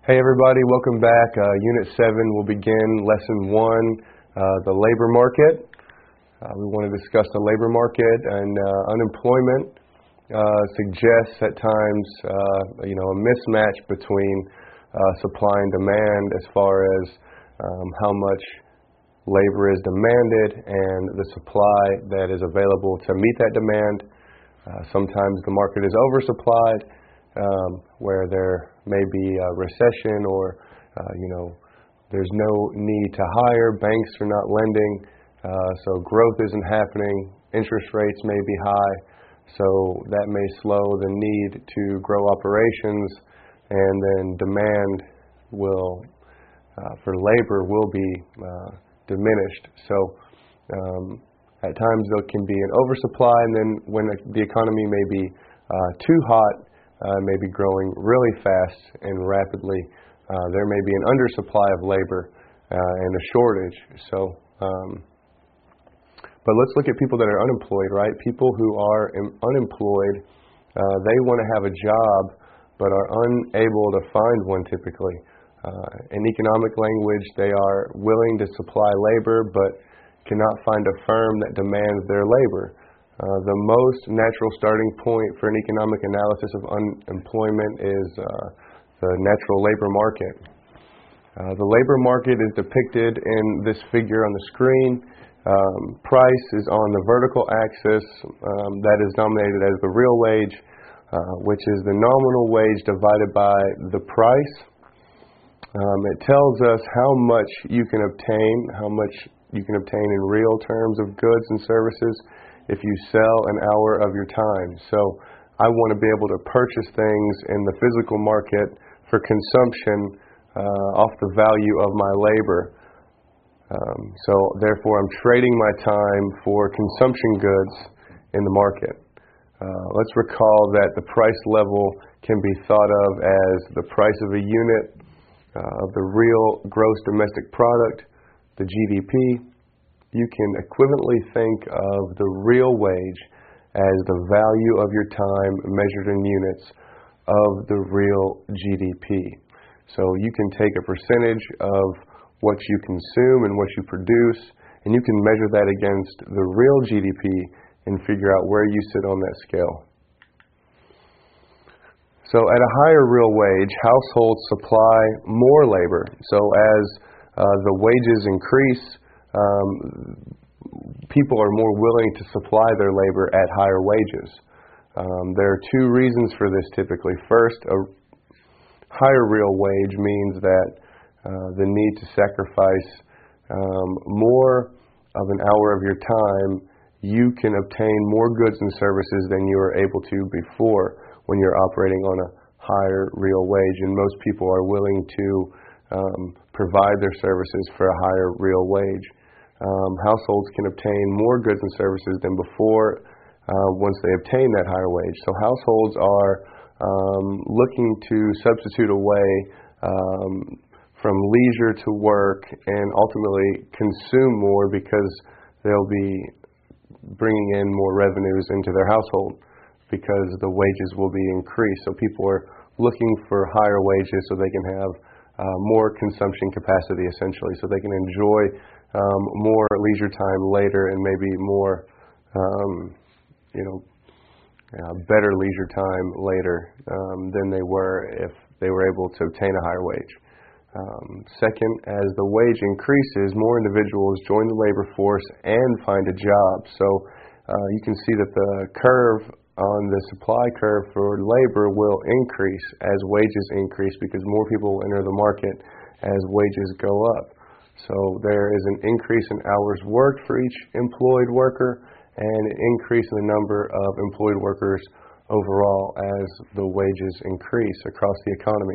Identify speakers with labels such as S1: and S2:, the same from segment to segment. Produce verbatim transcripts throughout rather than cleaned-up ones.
S1: Hey everybody, welcome back. Uh, Unit seven will begin Lesson one, uh, the labor market. Uh, we want to discuss the labor market, and uh, unemployment uh, suggests at times uh, you know, a mismatch between uh, supply and demand as far as um, how much labor is demanded and the supply that is available to meet that demand. Uh, sometimes the market is oversupplied, um, where there may be a recession or, uh, you know, there's no need to hire, banks are not lending, uh, so growth isn't happening, interest rates may be high, so that may slow the need to grow operations, and then demand will, uh, for labor will be uh, diminished. So um, at times there can be an oversupply, and then when the economy may be uh, too hot, Uh, may be growing really fast and rapidly, uh, there may be an undersupply of labor uh, and a shortage. So, um, but let's look at people that are unemployed, right? People who are im- unemployed, uh, they want to have a job, but are unable to find one typically. Uh, in economic language, they are willing to supply labor, but cannot find a firm that demands their labor. Uh, the most natural starting point for an economic analysis of unemployment is uh, the natural labor market. Uh, the labor market is depicted in this figure on the screen. Um, price is on the vertical axis. Um, that is denominated as the real wage, uh, which is the nominal wage divided by the price. Um, it tells us how much you can obtain, how much you can obtain in real terms of goods and services if you sell an hour of your time. So I want to be able to purchase things in the physical market for consumption uh, off the value of my labor. Um, so therefore I'm trading my time for consumption goods in the market. Uh, let's recall that the price level can be thought of as the price of a unit uh, of the real gross domestic product, the G D P. You can equivalently think of the real wage as the value of your time measured in units of the real G D P. So you can take a percentage of what you consume and what you produce, and you can measure that against the real G D P and figure out where you sit on that scale. So at a higher real wage, households supply more labor. So as uh, the wages increase, Um, people are more willing to supply their labor at higher wages. Um, there are two reasons for this typically. First, a higher real wage means that uh, the need to sacrifice um, more of an hour of your time, you can obtain more goods and services than you were able to before when you're operating on a higher real wage. And most people are willing to um, provide their services for a higher real wage. Um, households can obtain more goods and services than before uh, once they obtain that higher wage. So households are um, looking to substitute away um, from leisure to work and ultimately consume more because they'll be bringing in more revenues into their household because the wages will be increased. So people are looking for higher wages so they can have uh, more consumption capacity essentially, so they can enjoy Um, more leisure time later and maybe more, um, you know, uh, better leisure time later um, than they were if they were able to obtain a higher wage. Um, second, as the wage increases, more individuals join the labor force and find a job. So uh, you can see that the curve on the supply curve for labor will increase as wages increase because more people will enter the market as wages go up. So there is an increase in hours worked for each employed worker and an increase in the number of employed workers overall as the wages increase across the economy.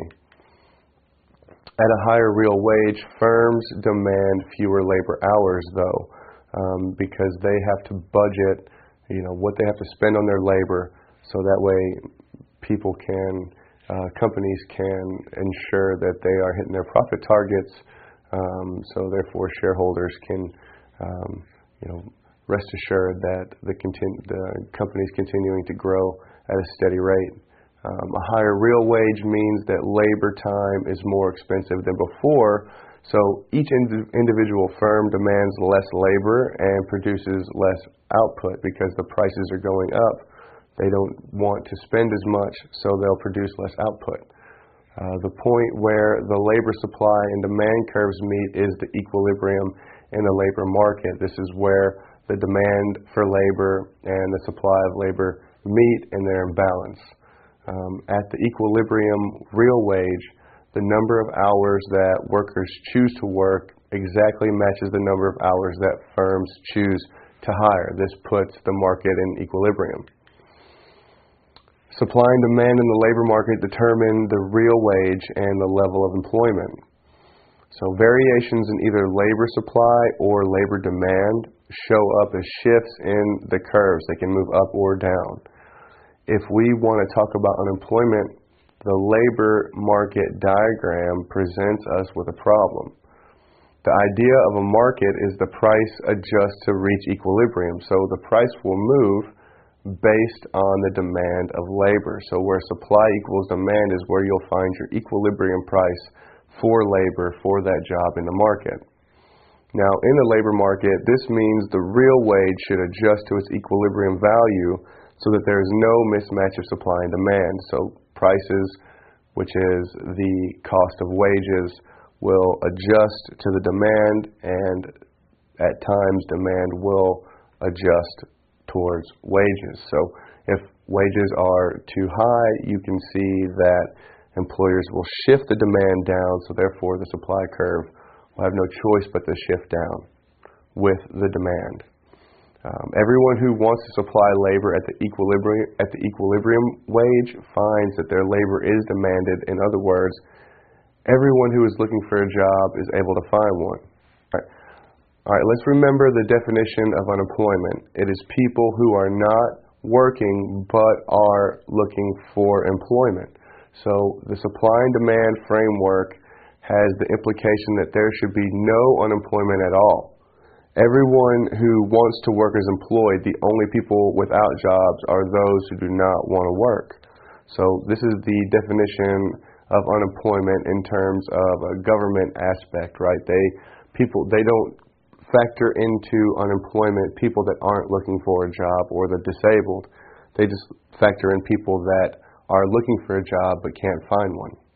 S1: At a higher real wage, firms demand fewer labor hours though, um, because they have to budget, you know, what they have to spend on their labor, so that way people can, uh, companies can ensure that they are hitting their profit targets. Um, so therefore, shareholders can, um, you know, rest assured that the, continu- the company is continuing to grow at a steady rate. Um, a higher real wage means that labor time is more expensive than before, so each ind- individual firm demands less labor and produces less output because the prices are going up. They don't want to spend as much, so they'll produce less output. Uh, the point where the labor supply and demand curves meet is the equilibrium in the labor market. This is where the demand for labor and the supply of labor meet and they're in balance. Um, at the equilibrium real wage, the number of hours that workers choose to work exactly matches the number of hours that firms choose to hire. This puts the market in equilibrium. Supply and demand in the labor market determine the real wage and the level of employment. So variations in either labor supply or labor demand show up as shifts in the curves. They can move up or down. If we want to talk about unemployment, the labor market diagram presents us with a problem. The idea of a market is the price adjusts to reach equilibrium. So the price will move based on the demand of labor. So where supply equals demand is where you'll find your equilibrium price for labor for that job in the market. Now, in the labor market, this means the real wage should adjust to its equilibrium value so that there is no mismatch of supply and demand. So prices, which is the cost of wages, will adjust to the demand, and at times demand will adjust towards wages. So if wages are too high, you can see that employers will shift the demand down, so therefore the supply curve will have no choice but to shift down with the demand. Um, everyone who wants to supply labor at the equilibrium at the equilibrium wage finds that their labor is demanded. In other words, everyone who is looking for a job is able to find one. All right. All right, let's remember the definition of unemployment. It is people who are not working but are looking for employment. So the supply and demand framework has the implication that there should be no unemployment at all. Everyone who wants to work is employed. The only people without jobs are those who do not want to work. So this is the definition of unemployment in terms of a government aspect, right? They people they don't factor into unemployment people that aren't looking for a job or the disabled. They just factor in people that are looking for a job but can't find one.